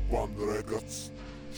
Urban Records.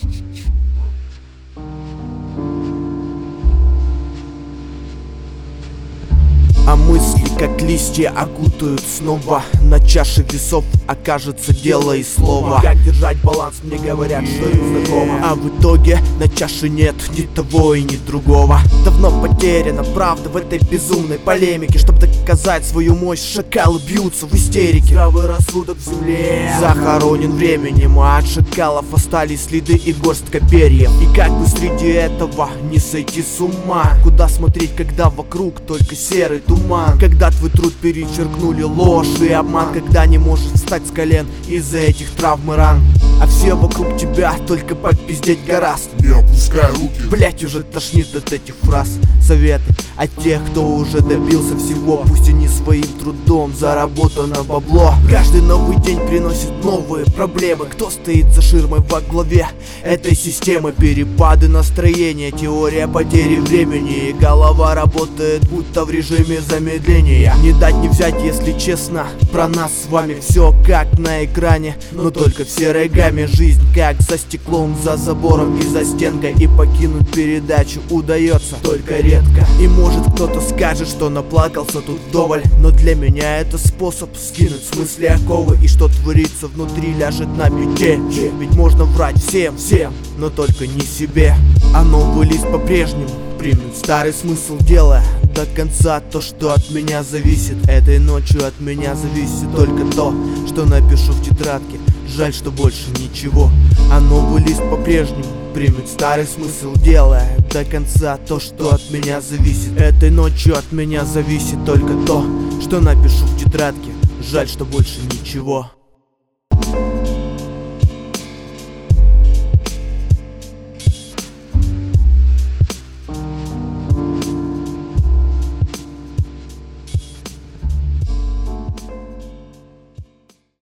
А мысли, как листья, окутают снова. На чаше весов окажется дело и слово. Как держать баланс, мне говорят, что им знакомо. А в итоге на чаше нет ни того и ни другого. Давно потеряна правда в этой безумной полемике. Чтоб доказать свою мощь, шакалы бьются в истерике. Здравый рассудок в земле Захоронен временем, а от шакалов остались следы и горстка перьев. И как бы среди этого не сойти с ума? Куда смотреть, когда вокруг только серый туман? Когда твой труд перечеркнули ложь и обман, когда не можешь встать с колен из-за этих травм и ран, а все вокруг тебя только попиздеть гораст. Не опускай руки. Блять, уже тошнит от этих фраз. Советы от тех, кто уже добился всего, пусть и не своим трудом заработано бабло. Каждый новый день приносит новые проблемы. Кто стоит за ширмой во главе этой системы? Перепады настроения, теория потери времени. И голова работает будто в режиме замедления. Не дать не взять, если честно. Про нас с вами все как на экране, но только в серой гамме. Жизнь как за стеклом, за забором и за стенкой. И покинуть передачу удается только редко. И может кто-то скажет, что наплакался тут вдоволь, но для меня это способ скинуть с мысли оковы. И что творится внутри ляжет на бюте. Ведь можно врать всем, но только не себе. А новый лист по-прежнему примет старый смысл, делая до конца то, что от меня зависит. Этой ночью от меня зависит только то, что напишу в тетрадке. Жаль, что больше ничего. А новый лист по-прежнему примет старый смысл, делая до конца то, что от меня зависит. Этой ночью от меня зависит только то, что напишу в тетрадке. Жаль, что больше ничего.